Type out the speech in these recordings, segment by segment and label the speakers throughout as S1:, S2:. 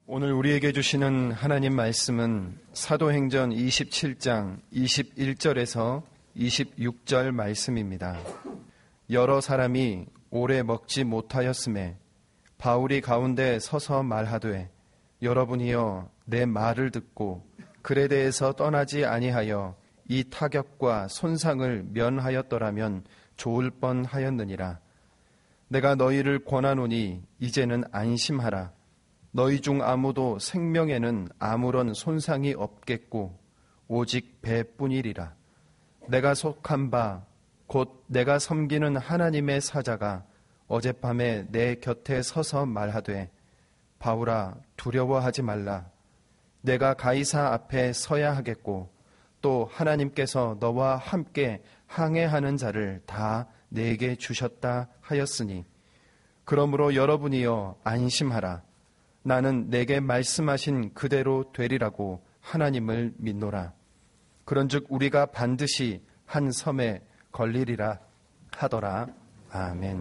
S1: 오늘 우리에게 주시는 하나님 말씀은 사도행전 27장 21절에서 26절 말씀입니다. 여러 사람이 오래 먹지 못하였음에 바울이 가운데 서서 말하되 여러분이여 내 말을 듣고 글에 대해서 떠나지 아니하여 이 타격과 손상을 면하였더라면 좋을 뻔하였느니라. 내가 너희를 권하노니 이제는 안심하라. 너희 중 아무도 생명에는 아무런 손상이 없겠고 오직 배뿐이리라. 내가 속한 바 곧 내가 섬기는 하나님의 사자가 어젯밤에 내 곁에 서서 말하되 바울아 두려워하지 말라. 내가 가이사 앞에 서야 하겠고 또 하나님께서 너와 함께 항해하는 자를 다 내게 주셨다 하였으니 그러므로 여러분이여 안심하라. 나는 내게 말씀하신 그대로 되리라고 하나님을 믿노라. 그런즉 우리가 반드시 한 섬에 걸리리라 하더라. 아멘.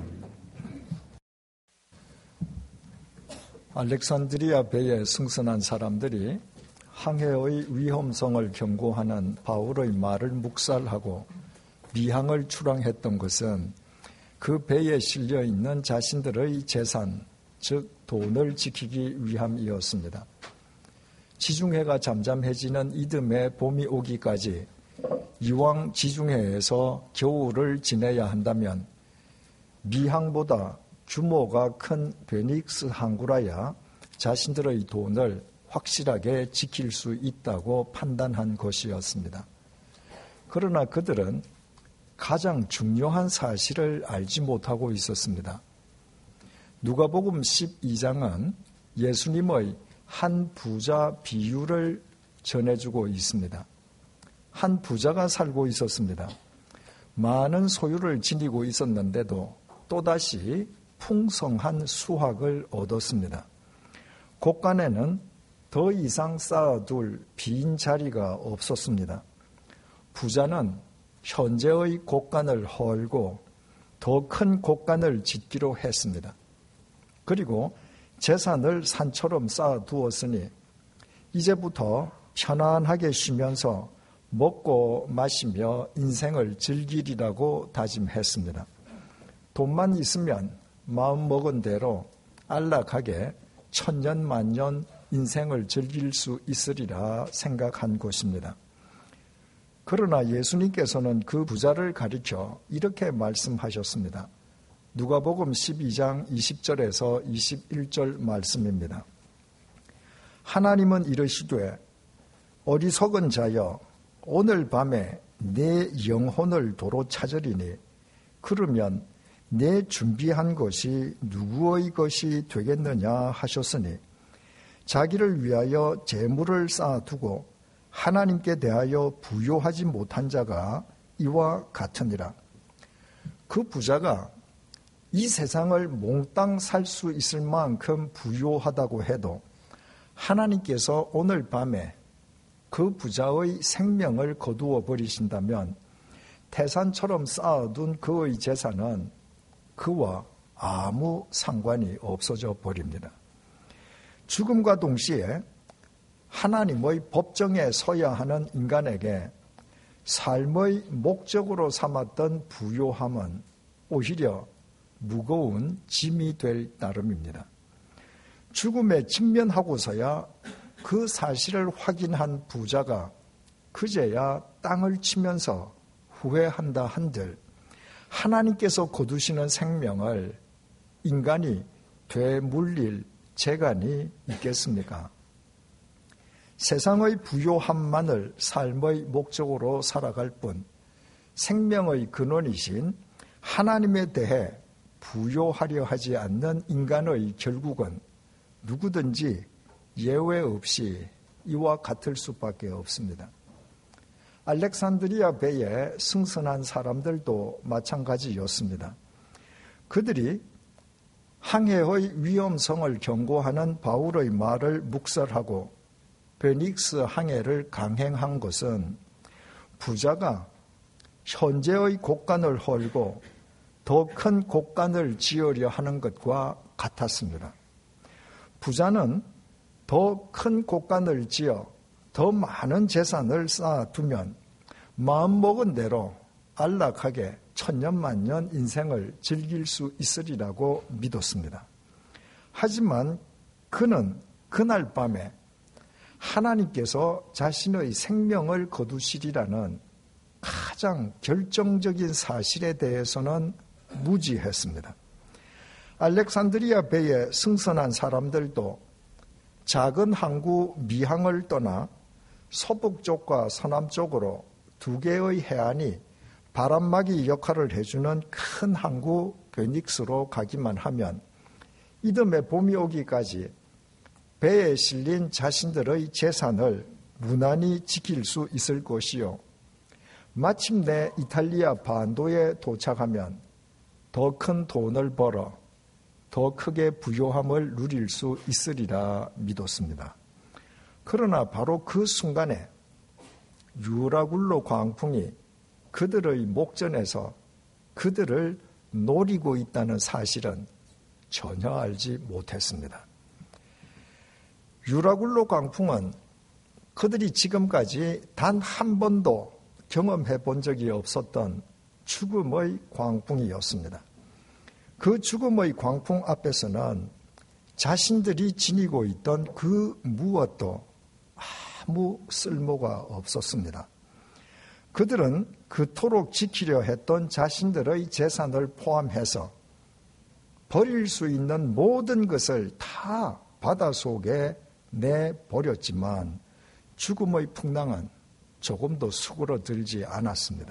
S2: 알렉산드리아 배에 승선한 사람들이 항해의 위험성을 경고하는 바울의 말을 묵살하고 미항을 출항했던 것은 그 배에 실려있는 자신들의 재산, 즉 돈을 지키기 위함이었습니다. 지중해가 잠잠해지는 이듬해 봄이 오기까지 이왕 지중해에서 겨울을 지내야 한다면 미항보다 규모가 큰 베닉스 항구라야 자신들의 돈을 확실하게 지킬 수 있다고 판단한 것이었습니다. 그러나 그들은 가장 중요한 사실을 알지 못하고 있었습니다. 누가복음 12장은 예수님의 한 부자 비유를 전해주고 있습니다. 한 부자가 살고 있었습니다. 많은 소유를 지니고 있었는데도 또다시 풍성한 수확을 얻었습니다. 곳간에는 더 이상 쌓아둘 빈 자리가 없었습니다. 부자는 현재의 곳간을 헐고 더 큰 곳간을 짓기로 했습니다. 그리고 재산을 산처럼 쌓아두었으니 이제부터 편안하게 쉬면서 먹고 마시며 인생을 즐기리라고 다짐했습니다. 돈만 있으면 마음먹은 대로 안락하게 천년만년 인생을 즐길 수 있으리라 생각한 것입니다. 그러나 예수님께서는 그 부자를 가리켜 이렇게 말씀하셨습니다. 누가복음 12장 20절에서 21절 말씀입니다. 하나님은 이르시되 어리석은 자여 오늘 밤에 내 영혼을 도로 찾으리니 그러면 내 준비한 것이 누구의 것이 되겠느냐 하셨으니 자기를 위하여 재물을 쌓아두고 하나님께 대하여 부요하지 못한 자가 이와 같으니라. 그 부자가 이 세상을 몽땅 살 수 있을 만큼 부요하다고 해도 하나님께서 오늘 밤에 그 부자의 생명을 거두어 버리신다면 태산처럼 쌓아둔 그의 재산은 그와 아무 상관이 없어져 버립니다. 죽음과 동시에 하나님의 법정에 서야 하는 인간에게 삶의 목적으로 삼았던 부요함은 오히려 무거운 짐이 될 따름입니다. 죽음에 직면하고서야 그 사실을 확인한 부자가 그제야 땅을 치면서 후회한다 한들 하나님께서 거두시는 생명을 인간이 되물릴 재간이 있겠습니까? 세상의 부요함만을 삶의 목적으로 살아갈 뿐 생명의 근원이신 하나님에 대해 부요하려 하지 않는 인간의 결국은 누구든지 예외 없이 이와 같을 수밖에 없습니다. 알렉산드리아 배에 승선한 사람들도 마찬가지였습니다. 그들이 항해의 위험성을 경고하는 바울의 말을 묵살하고 베닉스 항해를 강행한 것은 부자가 현재의 곳간을 헐고 더 큰 곳간을 지으려 하는 것과 같았습니다. 부자는 더 큰 곳간을 지어 더 많은 재산을 쌓아두면 마음먹은 대로 안락하게 천년만년 인생을 즐길 수 있으리라고 믿었습니다. 하지만 그는 그날 밤에 하나님께서 자신의 생명을 거두시리라는 가장 결정적인 사실에 대해서는 무지했습니다. 알렉산드리아 배에 승선한 사람들도 작은 항구 미항을 떠나 서북쪽과 서남쪽으로 두 개의 해안이 바람막이 역할을 해주는 큰 항구 베닉스로 가기만 하면 이듬해 봄이 오기까지 배에 실린 자신들의 재산을 무난히 지킬 수 있을 것이요. 마침내 이탈리아 반도에 도착하면 더 큰 돈을 벌어 더 크게 부요함을 누릴 수 있으리라 믿었습니다. 그러나 바로 그 순간에 유라굴로 광풍이 그들의 목전에서 그들을 노리고 있다는 사실은 전혀 알지 못했습니다. 유라굴로 광풍은 그들이 지금까지 단 한 번도 경험해 본 적이 없었던 죽음의 광풍이었습니다. 그 죽음의 광풍 앞에서는 자신들이 지니고 있던 그 무엇도 아무 쓸모가 없었습니다. 그들은 그토록 지키려 했던 자신들의 재산을 포함해서 버릴 수 있는 모든 것을 다 바다 속에 내버렸지만 죽음의 풍랑은 조금도 수그러들지 않았습니다.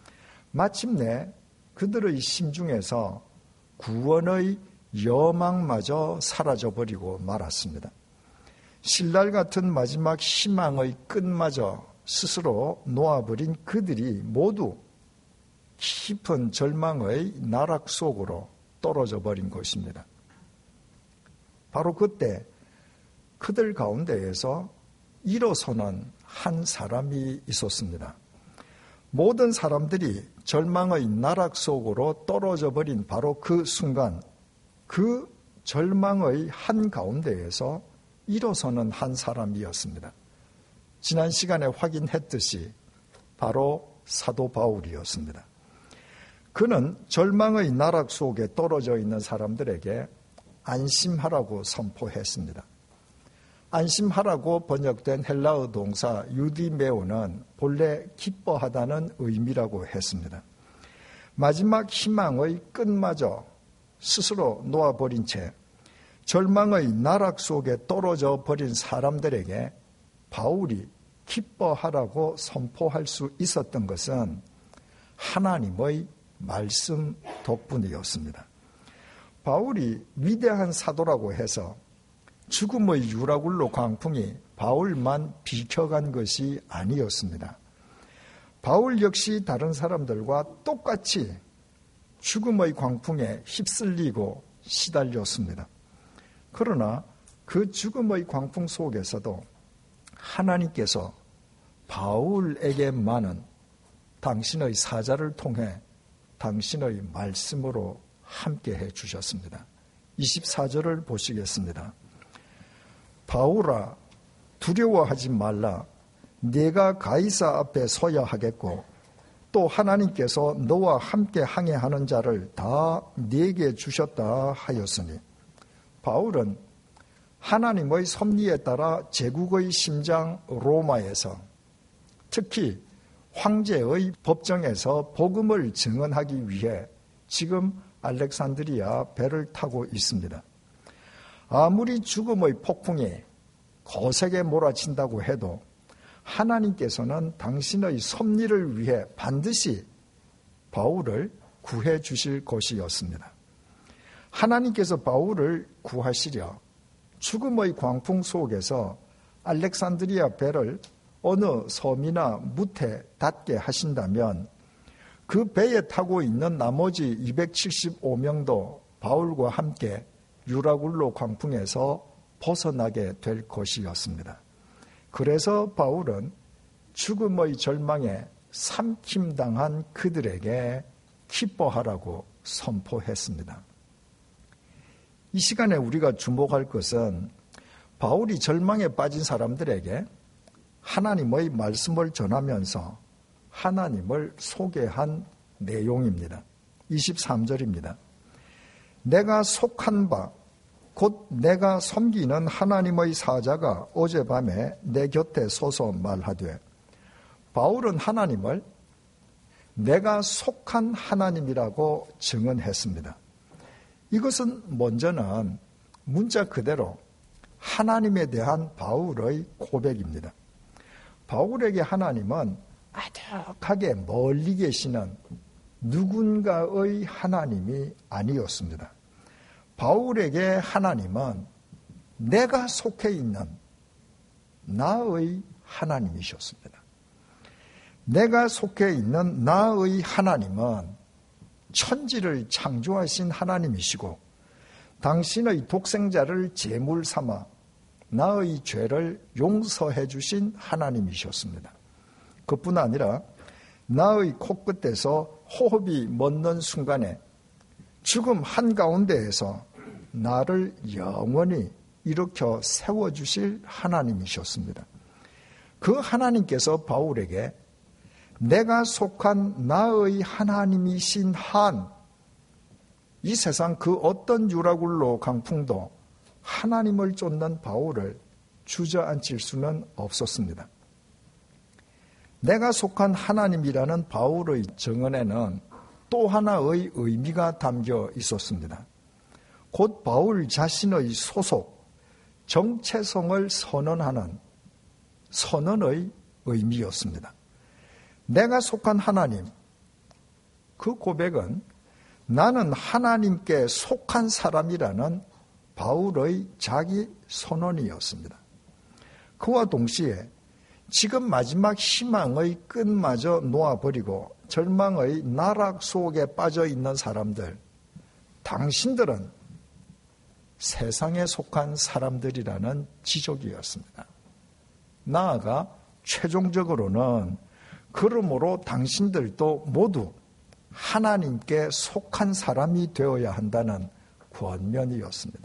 S2: 마침내 그들의 심중에서 구원의 여망마저 사라져버리고 말았습니다. 신랄 같은 마지막 희망의 끝마저 스스로 놓아버린 그들이 모두 깊은 절망의 나락 속으로 떨어져 버린 것입니다. 바로 그때 그들 가운데에서 일어서는 한 사람이 있었습니다. 모든 사람들이 절망의 나락 속으로 떨어져 버린 바로 그 순간, 그 절망의 한 가운데에서 일어서는 한 사람이었습니다. 지난 시간에 확인했듯이 바로 사도 바울이었습니다. 그는 절망의 나락 속에 떨어져 있는 사람들에게 안심하라고 선포했습니다. 안심하라고 번역된 헬라어 동사 유디메오는 본래 기뻐하다는 의미라고 했습니다. 마지막 희망의 끝마저 스스로 놓아버린 채 절망의 나락 속에 떨어져 버린 사람들에게 바울이 기뻐하라고 선포할 수 있었던 것은 하나님의 말씀 덕분이었습니다. 바울이 위대한 사도라고 해서 죽음의 유라굴로 광풍이 바울만 비켜간 것이 아니었습니다. 바울 역시 다른 사람들과 똑같이 죽음의 광풍에 휩쓸리고 시달렸습니다. 그러나 그 죽음의 광풍 속에서도 하나님께서 바울에게만은 당신의 사자를 통해 당신의 말씀으로 함께해 주셨습니다. 24절을 보시겠습니다. 바울아, 두려워하지 말라. 네가 가이사 앞에 서야 하겠고 또 하나님께서 너와 함께 항해하는 자를 다 네게 주셨다 하였으니, 바울은 하나님의 섭리에 따라 제국의 심장 로마에서, 특히 황제의 법정에서 복음을 증언하기 위해 지금 알렉산드리아 배를 타고 있습니다. 아무리 죽음의 폭풍이 거세게 몰아친다고 해도 하나님께서는 당신의 섭리를 위해 반드시 바울을 구해 주실 것이었습니다. 하나님께서 바울을 구하시려 죽음의 광풍 속에서 알렉산드리아 배를 어느 섬이나 무태 닿게 하신다면 그 배에 타고 있는 나머지 275명도 바울과 함께 유라굴로 광풍에서 벗어나게 될 것이었습니다. 그래서 바울은 죽음의 절망에 삼킴당한 그들에게 기뻐하라고 선포했습니다. 이 시간에 우리가 주목할 것은 바울이 절망에 빠진 사람들에게 하나님의 말씀을 전하면서 하나님을 소개한 내용입니다. 23절입니다. 내가 속한 바 곧 내가 섬기는 하나님의 사자가 어젯밤에 내 곁에 서서 말하되, 바울은 하나님을 내가 속한 하나님이라고 증언했습니다. 이것은 먼저는 문자 그대로 하나님에 대한 바울의 고백입니다. 바울에게 하나님은 아득하게 멀리 계시는 누군가의 하나님이 아니었습니다. 바울에게 하나님은 내가 속해 있는 나의 하나님이셨습니다. 내가 속해 있는 나의 하나님은 천지를 창조하신 하나님이시고 당신의 독생자를 제물 삼아 나의 죄를 용서해 주신 하나님이셨습니다. 그뿐 아니라 나의 코끝에서 호흡이 멎는 순간에 죽음 한가운데에서 나를 영원히 일으켜 세워주실 하나님이셨습니다. 그 하나님께서 바울에게 내가 속한 나의 하나님이신 한, 이 세상 그 어떤 유라굴로 강풍도 하나님을 쫓는 바울을 주저앉힐 수는 없었습니다. 내가 속한 하나님이라는 바울의 증언에는 또 하나의 의미가 담겨 있었습니다. 곧 바울 자신의 소속, 정체성을 선언하는 선언의 의미였습니다. 내가 속한 하나님, 그 고백은 나는 하나님께 속한 사람이라는 바울의 자기 선언이었습니다. 그와 동시에 지금 마지막 희망의 끈마저 놓아버리고 절망의 나락 속에 빠져 있는 사람들, 당신들은 세상에 속한 사람들이라는 지적이었습니다. 나아가 최종적으로는 그러므로 당신들도 모두 하나님께 속한 사람이 되어야 한다는 권면이었습니다.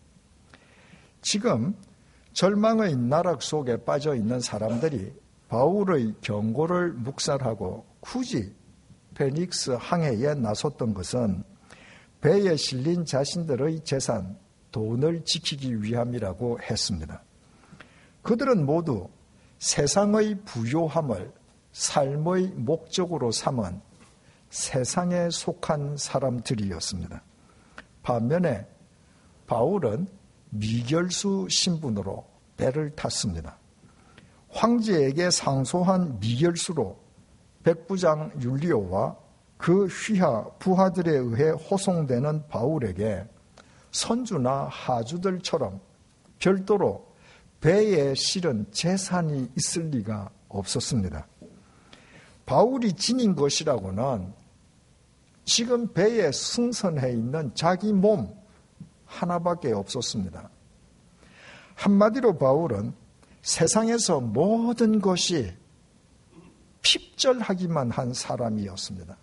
S2: 지금 절망의 나락 속에 빠져 있는 사람들이 바울의 경고를 묵살하고 굳이 페닉스 항해에 나섰던 것은 배에 실린 자신들의 재산, 돈을 지키기 위함이라고 했습니다. 그들은 모두 세상의 부요함을 삶의 목적으로 삼은 세상에 속한 사람들이었습니다. 반면에 바울은 미결수 신분으로 배를 탔습니다. 황제에게 상소한 미결수로 백부장 율리오와 그 휘하 부하들에 의해 호송되는 바울에게 선주나 하주들처럼 별도로 배에 실은 재산이 있을 리가 없었습니다. 바울이 지닌 것이라고는 지금 배에 승선해 있는 자기 몸 하나밖에 없었습니다. 한마디로 바울은 세상에서 모든 것이 핍절하기만 한 사람이었습니다.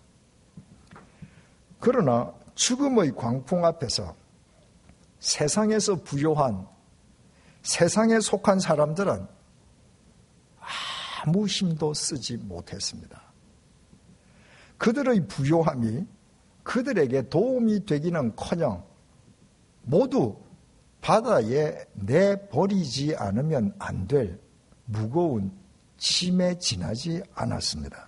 S2: 그러나 죽음의 광풍 앞에서 세상에서 부요한, 세상에 속한 사람들은 아무 힘도 쓰지 못했습니다. 그들의 부요함이 그들에게 도움이 되기는커녕 모두 바다에 내버리지 않으면 안 될 무거운 짐에 지나지 않았습니다.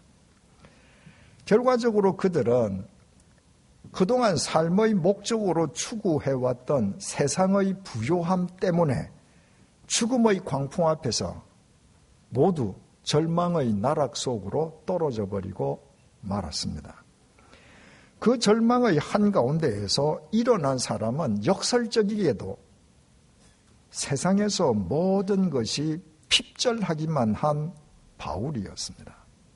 S2: 결과적으로 그들은 그동안 삶의 목적으로 추구해왔던 세상의 부요함 때문에 죽음의 광풍 앞에서 모두 절망의 나락 속으로 떨어져 버리고 말았습니다. 그 절망의 한가운데에서 일어난 사람은 역설적이게도 세상에서 모든 것이 핍절하기만 한 바울이었습니다.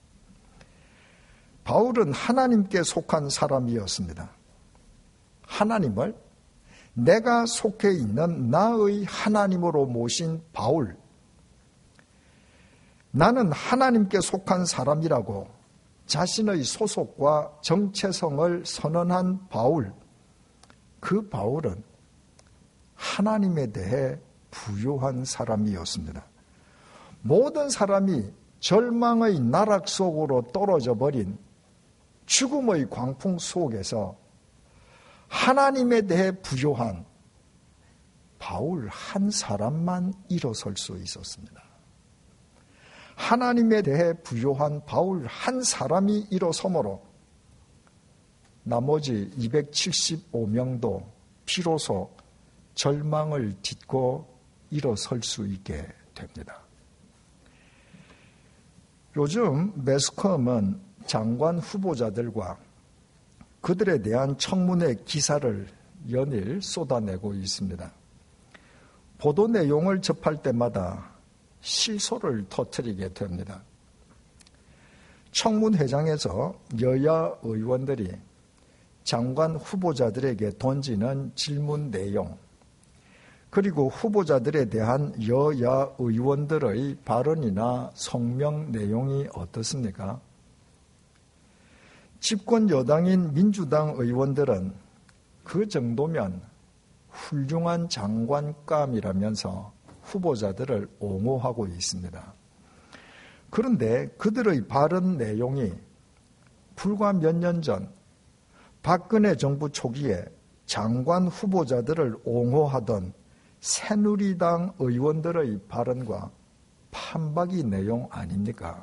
S2: 바울은 하나님께 속한 사람이었습니다. 하나님을 내가 속해 있는 나의 하나님으로 모신 바울, 나는 하나님께 속한 사람이라고 자신의 소속과 정체성을 선언한 바울, 그 바울은 하나님에 대해 부유한 사람이었습니다. 모든 사람이 절망의 나락 속으로 떨어져 버린 죽음의 광풍 속에서 하나님에 대해 부요한 바울 한 사람만 일어설 수 있었습니다. 하나님에 대해 부요한 바울 한 사람이 일어서므로 나머지 275명도 비로소 절망을 딛고 일어설 수 있게 됩니다. 요즘 매스컴은 장관 후보자들과 그들에 대한 청문회 기사를 연일 쏟아내고 있습니다. 보도 내용을 접할 때마다 실소를 터뜨리게 됩니다. 청문회장에서 여야 의원들이 장관 후보자들에게 던지는 질문 내용, 그리고 후보자들에 대한 여야 의원들의 발언이나 성명 내용이 어떻습니까? 집권 여당인 민주당 의원들은 그 정도면 훌륭한 장관감이라면서 후보자들을 옹호하고 있습니다. 그런데 그들의 발언 내용이 불과 몇 년 전 박근혜 정부 초기에 장관 후보자들을 옹호하던 새누리당 의원들의 발언과 판박이 내용 아닙니까?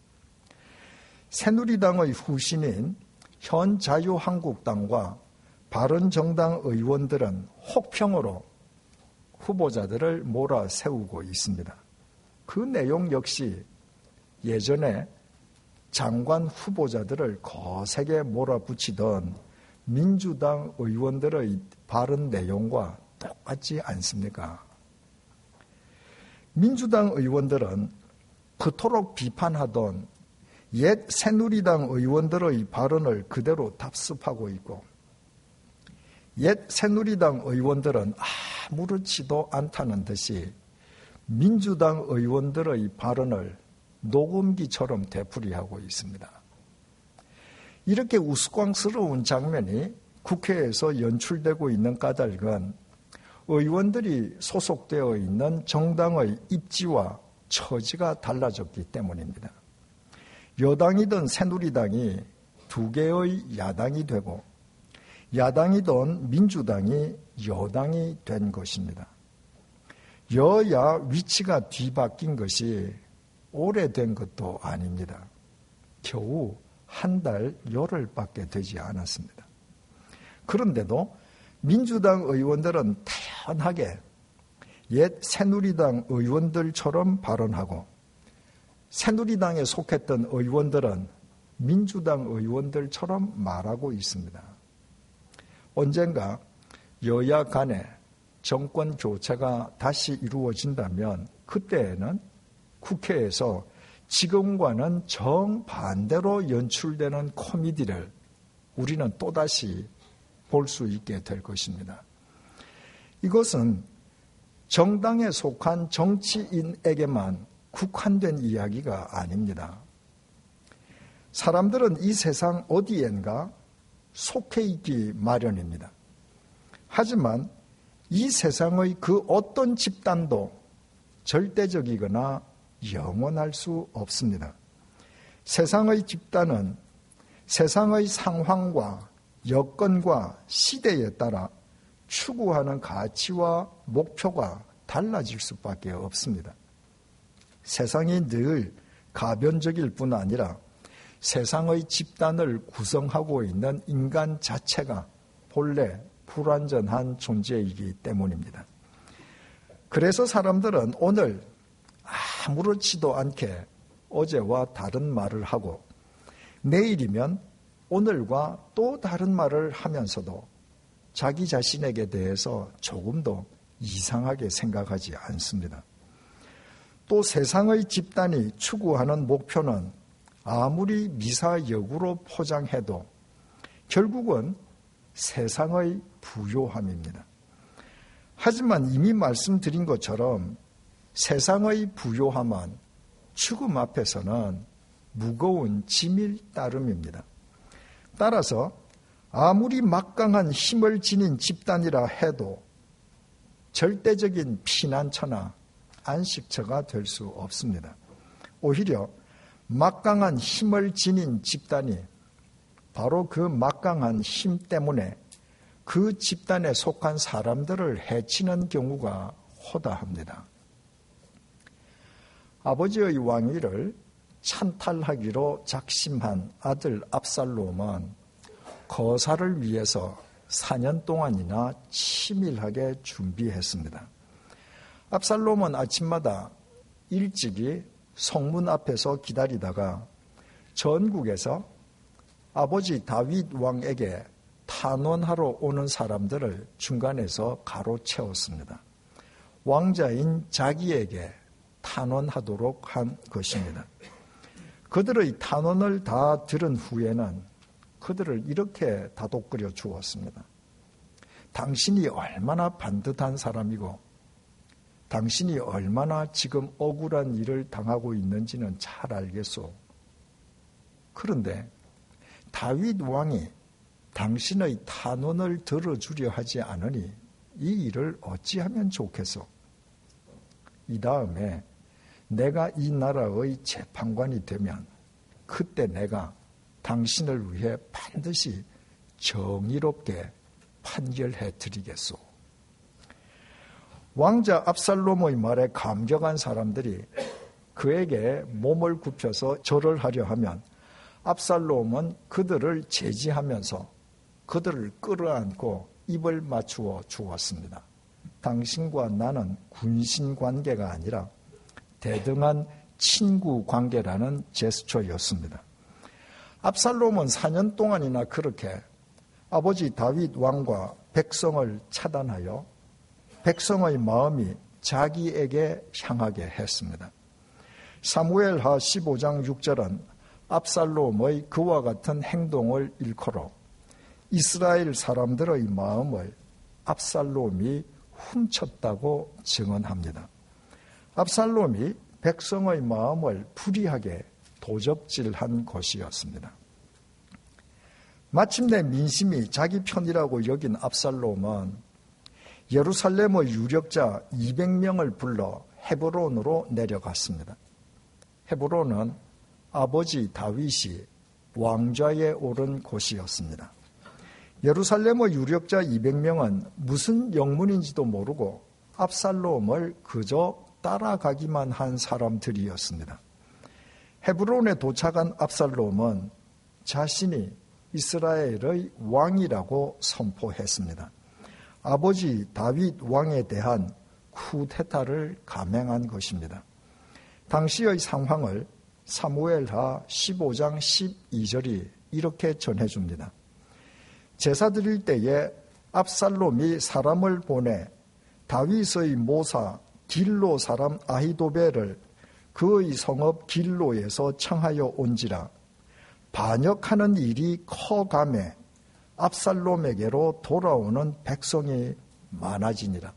S2: 새누리당의 후신인 현 자유한국당과 바른정당 의원들은 혹평으로 후보자들을 몰아세우고 있습니다. 그 내용 역시 예전에 장관 후보자들을 거세게 몰아붙이던 민주당 의원들의 발언 내용과 똑같지 않습니까? 민주당 의원들은 그토록 비판하던 옛 새누리당 의원들의 발언을 그대로 답습하고 있고, 옛 새누리당 의원들은 아무렇지도 않다는 듯이 민주당 의원들의 발언을 녹음기처럼 되풀이하고 있습니다. 이렇게 우스꽝스러운 장면이 국회에서 연출되고 있는 까닭은 의원들이 소속되어 있는 정당의 입지와 처지가 달라졌기 때문입니다. 여당이든 새누리당이 두 개의 야당이 되고 야당이든 민주당이 여당이 된 것입니다. 여야 위치가 뒤바뀐 것이 오래된 것도 아닙니다. 겨우 한 달 열흘밖에 되지 않았습니다. 그런데도 민주당 의원들은 태연하게 옛 새누리당 의원들처럼 발언하고, 새누리당에 속했던 의원들은 민주당 의원들처럼 말하고 있습니다. 언젠가 여야 간에 정권 교체가 다시 이루어진다면 그때에는 국회에서 지금과는 정반대로 연출되는 코미디를 우리는 또다시 볼 수 있게 될 것입니다. 이것은 정당에 속한 정치인에게만 국한된 이야기가 아닙니다. 사람들은 이 세상 어디엔가 속해 있기 마련입니다. 하지만 이 세상의 그 어떤 집단도 절대적이거나 영원할 수 없습니다. 세상의 집단은 세상의 상황과 여건과 시대에 따라 추구하는 가치와 목표가 달라질 수밖에 없습니다. 세상이 늘 가변적일 뿐 아니라 세상의 집단을 구성하고 있는 인간 자체가 본래 불완전한 존재이기 때문입니다. 그래서 사람들은 오늘 아무렇지도 않게 어제와 다른 말을 하고, 내일이면 오늘과 또 다른 말을 하면서도 자기 자신에게 대해서 조금도 이상하게 생각하지 않습니다. 또 세상의 집단이 추구하는 목표는 아무리 미사역으로 포장해도 결국은 세상의 부요함입니다. 하지만 이미 말씀드린 것처럼 세상의 부요함은 죽음 앞에서는 무거운 짐일 따름입니다. 따라서 아무리 막강한 힘을 지닌 집단이라 해도 절대적인 피난처나 안식처가 될 수 없습니다. 오히려 막강한 힘을 지닌 집단이 바로 그 막강한 힘 때문에 그 집단에 속한 사람들을 해치는 경우가 호다합니다. 아버지의 왕위를 찬탈하기로 작심한 아들 압살롬은 거사를 위해서 4년 동안이나 치밀하게 준비했습니다. 압살롬은 아침마다 일찍이 성문 앞에서 기다리다가 전국에서 아버지 다윗 왕에게 탄원하러 오는 사람들을 중간에서 가로채웠습니다. 왕자인 자기에게 탄원하도록 한 것입니다. 그들의 탄원을 다 들은 후에는 그들을 이렇게 다독거려 주었습니다. 당신이 얼마나 반듯한 사람이고 당신이 얼마나 지금 억울한 일을 당하고 있는지는 잘 알겠소. 그런데 다윗 왕이 당신의 탄원을 들어주려 하지 않으니 이 일을 어찌하면 좋겠소. 이 다음에 내가 이 나라의 재판관이 되면 그때 내가 당신을 위해 반드시 정의롭게 판결해 드리겠소. 왕자 압살롬의 말에 감격한 사람들이 그에게 몸을 굽혀서 절을 하려 하면 압살롬은 그들을 제지하면서 그들을 끌어안고 입을 맞추어 주었습니다. 당신과 나는 군신 관계가 아니라 대등한 친구 관계라는 제스처였습니다. 압살롬은 4년 동안이나 그렇게 아버지 다윗 왕과 백성을 차단하여 백성의 마음이 자기에게 향하게 했습니다. 사무엘하 15장 6절은 압살롬의 그와 같은 행동을 일컬어 이스라엘 사람들의 마음을 압살롬이 훔쳤다고 증언합니다. 압살롬이 백성의 마음을 불의하게 도적질한 것이었습니다. 마침내 민심이 자기 편이라고 여긴 압살롬은 예루살렘의 유력자 200명을 불러 헤브론으로 내려갔습니다. 헤브론은 아버지 다윗이 왕좌에 오른 곳이었습니다. 예루살렘의 유력자 200명은 무슨 영문인지도 모르고 압살롬을 그저 따라가기만 한 사람들이었습니다. 헤브론에 도착한 압살롬은 자신이 이스라엘의 왕이라고 선포했습니다. 아버지 다윗 왕에 대한 쿠데타를 감행한 것입니다. 당시의 상황을 사무엘하 15장 12절이 이렇게 전해줍니다. 제사 드릴 때에 압살롬이 사람을 보내 다윗의 모사 길로 사람 아히도벨을 그의 성읍 길로에서 청하여 온지라 반역하는 일이 커가매 압살롬에게로 돌아오는 백성이 많아지니라.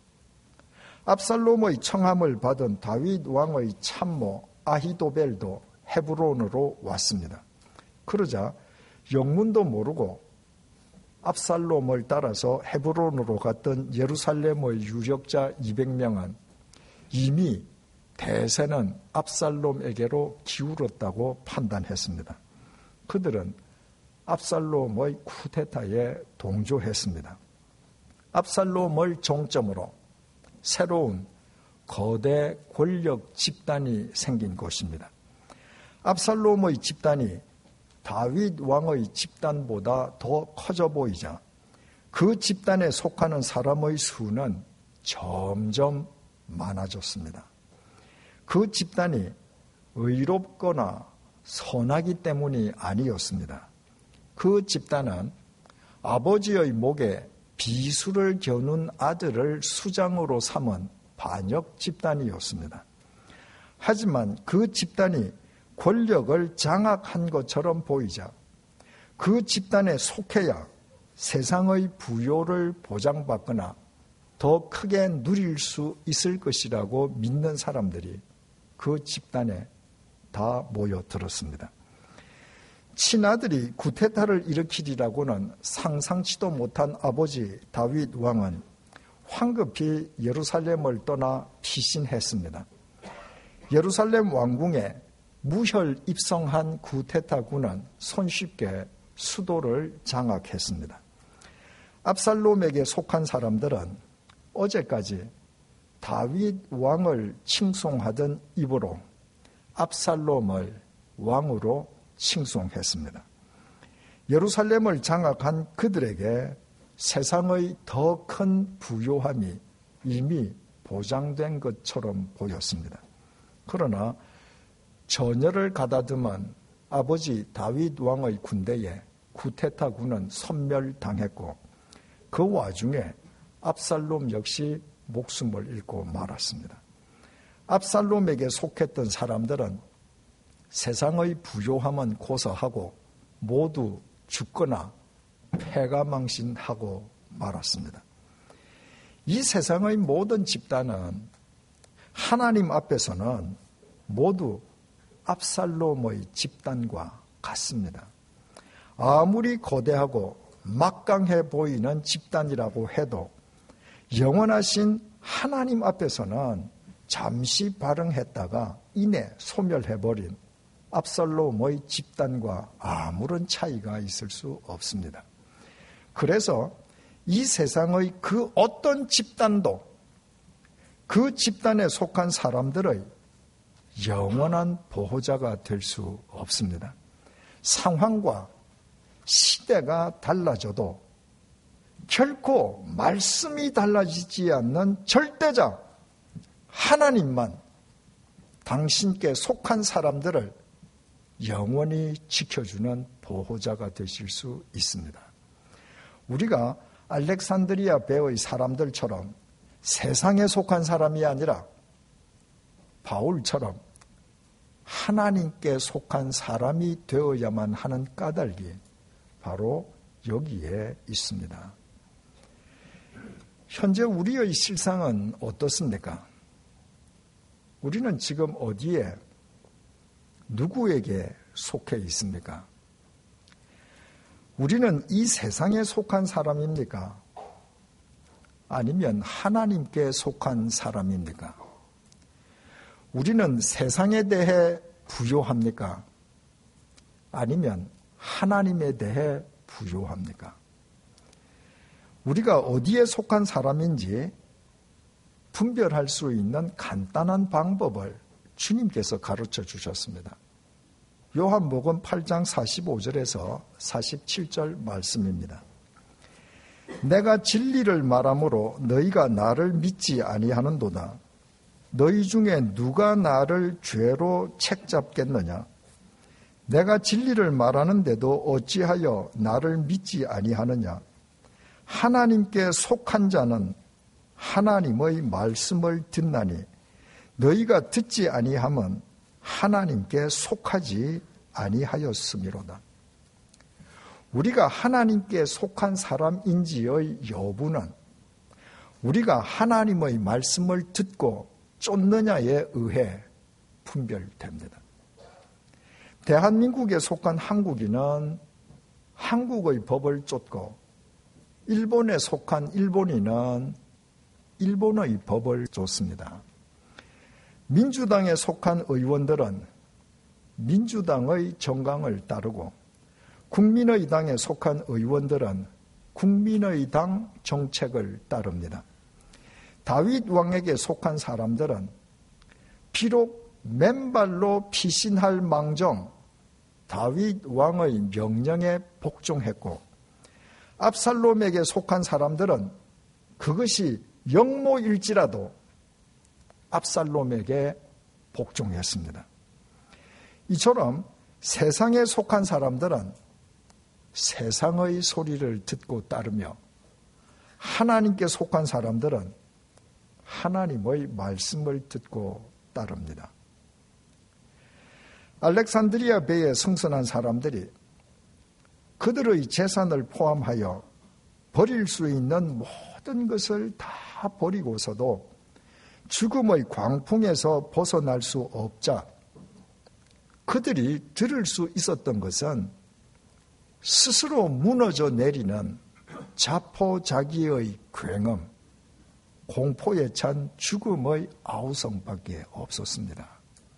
S2: 압살롬의 청함을 받은 다윗 왕의 참모 아히도벨도 헤브론으로 왔습니다. 그러자 영문도 모르고 압살롬을 따라서 헤브론으로 갔던 예루살렘의 유력자 200명은 이미 대세는 압살롬에게로 기울었다고 판단했습니다. 그들은 압살롬의 쿠데타에 동조했습니다. 압살롬을 종점으로 새로운 거대 권력 집단이 생긴 것입니다. 압살롬의 집단이 다윗 왕의 집단보다 더 커져 보이자 그 집단에 속하는 사람의 수는 점점 많아졌습니다. 그 집단이 의롭거나 선하기 때문이 아니었습니다. 그 집단은 아버지의 목에 비수를 겨눈 아들을 수장으로 삼은 반역 집단이었습니다. 하지만 그 집단이 권력을 장악한 것처럼 보이자 그 집단에 속해야 세상의 부요를 보장받거나 더 크게 누릴 수 있을 것이라고 믿는 사람들이 그 집단에 다 모여들었습니다. 친아들이 쿠데타를 일으키리라고는 상상치도 못한 아버지 다윗 왕은 황급히 예루살렘을 떠나 피신했습니다. 예루살렘 왕궁에 무혈 입성한 구테타군은 손쉽게 수도를 장악했습니다. 압살롬에게 속한 사람들은 어제까지 다윗 왕을 칭송하던 입으로 압살롬을 왕으로 칭송했습니다. 예루살렘을 장악한 그들에게 세상의 더 큰 부요함이 이미 보장된 것처럼 보였습니다. 그러나 전열을 가다듬은 아버지 다윗 왕의 군대에 구테타군은 섬멸당했고 그 와중에 압살롬 역시 목숨을 잃고 말았습니다. 압살롬에게 속했던 사람들은 세상의 부요함은 고사하고 모두 죽거나 패가망신하고 말았습니다. 이 세상의 모든 집단은 하나님 앞에서는 모두 압살롬의 집단과 같습니다. 아무리 거대하고 막강해 보이는 집단이라고 해도 영원하신 하나님 앞에서는 잠시 발흥했다가 이내 소멸해버린 압살롬의 집단과 아무런 차이가 있을 수 없습니다. 그래서 이 세상의 그 어떤 집단도 그 집단에 속한 사람들의 영원한 보호자가 될 수 없습니다. 상황과 시대가 달라져도 결코 말씀이 달라지지 않는 절대자 하나님만 당신께 속한 사람들을 영원히 지켜주는 보호자가 되실 수 있습니다. 우리가 알렉산드리아 배의 사람들처럼 세상에 속한 사람이 아니라 바울처럼 하나님께 속한 사람이 되어야만 하는 까닭이 바로 여기에 있습니다. 현재 우리의 실상은 어떻습니까? 우리는 지금 어디에 누구에게 속해 있습니까? 우리는 이 세상에 속한 사람입니까? 아니면 하나님께 속한 사람입니까? 우리는 세상에 대해 부요합니까? 아니면 하나님에 대해 부요합니까? 우리가 어디에 속한 사람인지 분별할 수 있는 간단한 방법을 주님께서 가르쳐 주셨습니다. 요한복음 8장 45절에서 47절 말씀입니다. 내가 진리를 말함으로 너희가 나를 믿지 아니하는도다. 너희 중에 누가 나를 죄로 책잡겠느냐? 내가 진리를 말하는데도 어찌하여 나를 믿지 아니하느냐? 하나님께 속한 자는 하나님의 말씀을 듣나니 너희가 듣지 아니함은 하나님께 속하지 아니하였음이로다. 우리가 하나님께 속한 사람인지의 여부는 우리가 하나님의 말씀을 듣고 쫓느냐에 의해 분별됩니다. 대한민국에 속한 한국인은 한국의 법을 쫓고 일본에 속한 일본인은 일본의 법을 쫓습니다. 민주당에 속한 의원들은 민주당의 정강을 따르고 국민의당에 속한 의원들은 국민의당 정책을 따릅니다. 다윗 왕에게 속한 사람들은 비록 맨발로 피신할 망정 다윗 왕의 명령에 복종했고 압살롬에게 속한 사람들은 그것이 영모일지라도 압살롬에게 복종했습니다. 이처럼 세상에 속한 사람들은 세상의 소리를 듣고 따르며 하나님께 속한 사람들은 하나님의 말씀을 듣고 따릅니다. 알렉산드리아 배에 승선한 사람들이 그들의 재산을 포함하여 버릴 수 있는 모든 것을 다 버리고서도 죽음의 광풍에서 벗어날 수 없자 그들이 들을 수 있었던 것은 스스로 무너져 내리는 자포자기의 굉음, 공포에 찬 죽음의 아우성밖에 없었습니다.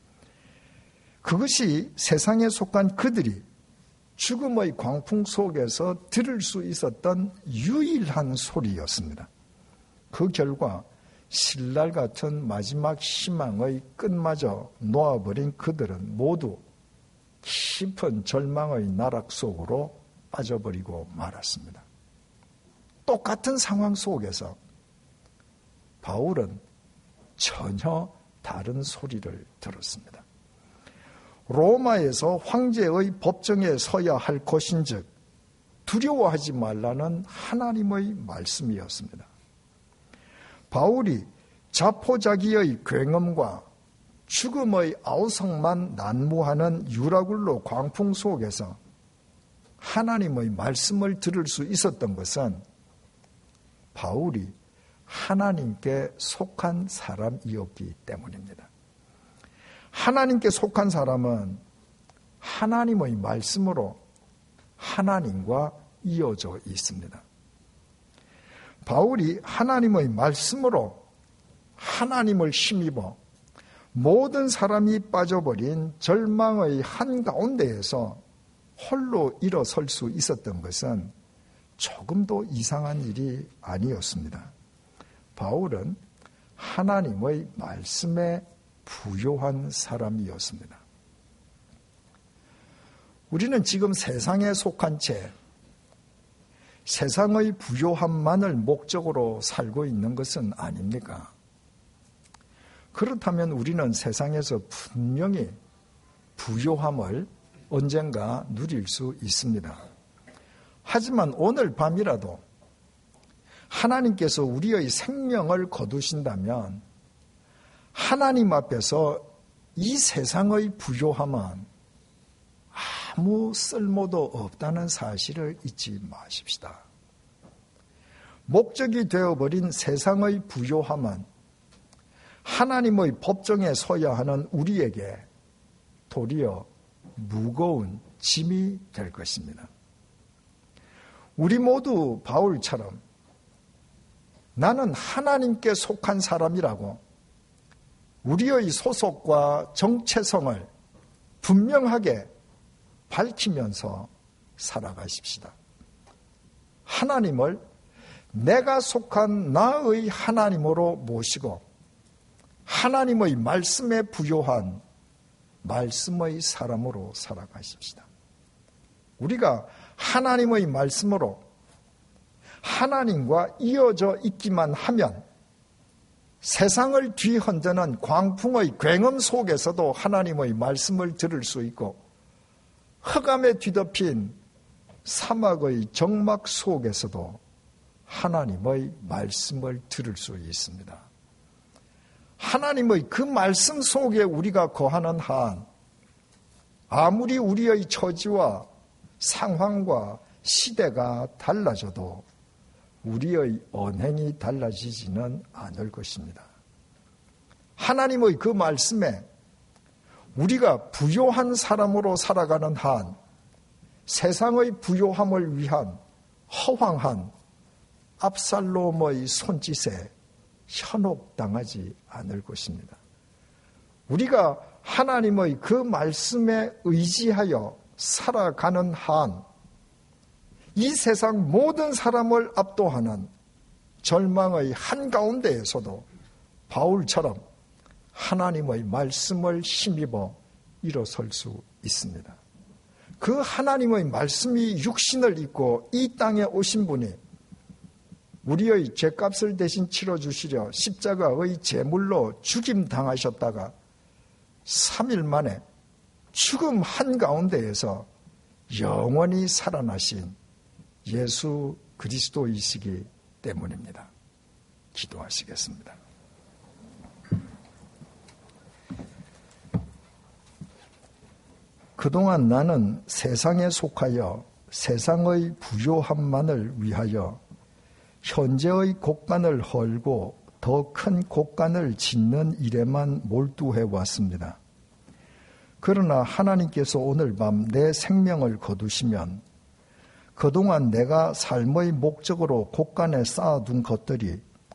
S2: 그것이 세상에 속한 그들이 죽음의 광풍 속에서 들을 수 있었던 유일한 소리였습니다. 그 결과 신랄 같은 마지막 희망의 끝마저 놓아버린 그들은 모두 깊은 절망의 나락 속으로 빠져버리고 말았습니다. 똑같은 상황 속에서 바울은 전혀 다른 소리를 들었습니다. 로마에서 황제의 법정에 서야 할 것인즉 두려워하지 말라는 하나님의 말씀이었습니다. 바울이 자포자기의 굉음과 죽음의 아우성만 난무하는 유라굴로 광풍 속에서 하나님의 말씀을 들을 수 있었던 것은 바울이 하나님께 속한 사람이었기 때문입니다. 하나님께 속한 사람은 하나님의 말씀으로 하나님과 이어져 있습니다. 바울이 하나님의 말씀으로 하나님을 힘입어 모든 사람이 빠져버린 절망의 한가운데에서 홀로 일어설 수 있었던 것은 조금도 이상한 일이 아니었습니다. 바울은 하나님의 말씀에 부요한 사람이었습니다. 우리는 지금 세상에 속한 채 세상의 부요함만을 목적으로 살고 있는 것은 아닙니까? 그렇다면 우리는 세상에서 분명히 부요함을 언젠가 누릴 수 있습니다. 하지만 오늘 밤이라도 하나님께서 우리의 생명을 거두신다면 하나님 앞에서 이 세상의 부요함은 아무 쓸모도 없다는 사실을 잊지 마십시다. 목적이 되어버린 세상의 부요함은 하나님의 법정에 서야 하는 우리에게 도리어 무거운 짐이 될 것입니다. 우리 모두 바울처럼 나는 하나님께 속한 사람이라고 우리의 소속과 정체성을 분명하게 밝히면서 살아가십시다. 하나님을 내가 속한 나의 하나님으로 모시고 하나님의 말씀에 부요한 말씀의 사람으로 살아가십시다. 우리가 하나님의 말씀으로 하나님과 이어져 있기만 하면 세상을 뒤흔드는 광풍의 굉음 속에서도 하나님의 말씀을 들을 수 있고 흑암에 뒤덮인 사막의 정막 속에서도 하나님의 말씀을 들을 수 있습니다. 하나님의 그 말씀 속에 우리가 거하는 한 아무리 우리의 처지와 상황과 시대가 달라져도 우리의 언행이 달라지지는 않을 것입니다. 하나님의 그 말씀에 우리가 부요한 사람으로 살아가는 한 세상의 부요함을 위한 허황한 압살롬의 손짓에 현혹당하지 않을 것입니다. 우리가 하나님의 그 말씀에 의지하여 살아가는 한 이 세상 모든 사람을 압도하는 절망의 한가운데에서도 바울처럼 하나님의 말씀을 힘입어 일어설 수 있습니다. 그 하나님의 말씀이 육신을 입고 이 땅에 오신 분이 우리의 죄값을 대신 치러주시려 십자가의 제물로 죽임당하셨다가 3일 만에 죽음 한가운데에서 영원히 살아나신 예수 그리스도이시기 때문입니다. 기도하시겠습니다. 그동안 나는 세상에 속하여 세상의 부요함만을 위하여 현재의 곡간을 헐고 더 큰 곡간을 짓는 일에만 몰두해 왔습니다. 그러나 하나님께서 오늘 밤 내 생명을 거두시면 그동안 내가 삶의 목적으로 곡간에 쌓아둔 것들이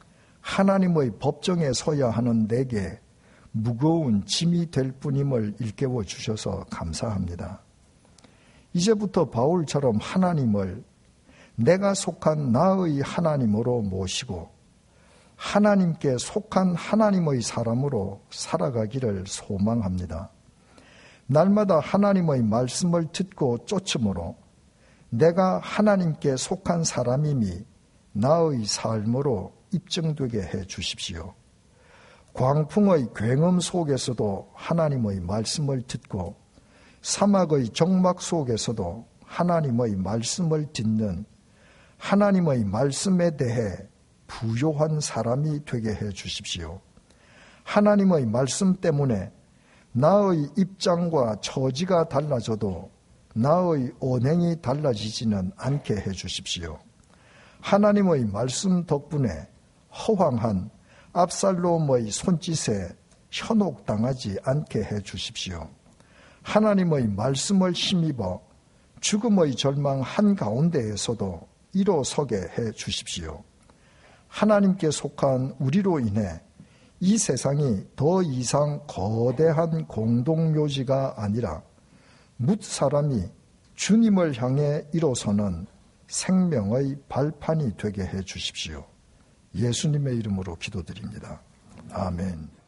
S2: 하나님의 법정에 서야 하는 내게 무거운 짐이 될 뿐임을 일깨워 주셔서 감사합니다. 이제부터 바울처럼 하나님을 내가 속한 나의 하나님으로 모시고 하나님께 속한 하나님의 사람으로 살아가기를 소망합니다. 날마다 하나님의 말씀을 듣고 쫓음으로 내가 하나님께 속한 사람임이 나의 삶으로 입증되게 해 주십시오. 광풍의 굉음 속에서도 하나님의 말씀을 듣고 사막의 정막 속에서도 하나님의 말씀을 듣는 하나님의 말씀에 대해 부요한 사람이 되게 해 주십시오. 하나님의 말씀 때문에 나의 입장과 처지가 달라져도 나의 언행이 달라지지는 않게 해 주십시오. 하나님의 말씀 덕분에 허황한 압살롬의 손짓에 현혹당하지 않게 해 주십시오. 하나님의 말씀을 힘입어 죽음의 절망 한가운데에서도 일어서게 해 주십시오. 하나님께 속한 우리로 인해 이 세상이 더 이상 거대한 공동묘지가 아니라 뭇 사람이 주님을 향해 일어서는 생명의 발판이 되게 해 주십시오. 예수님의 이름으로 기도드립니다. 아멘.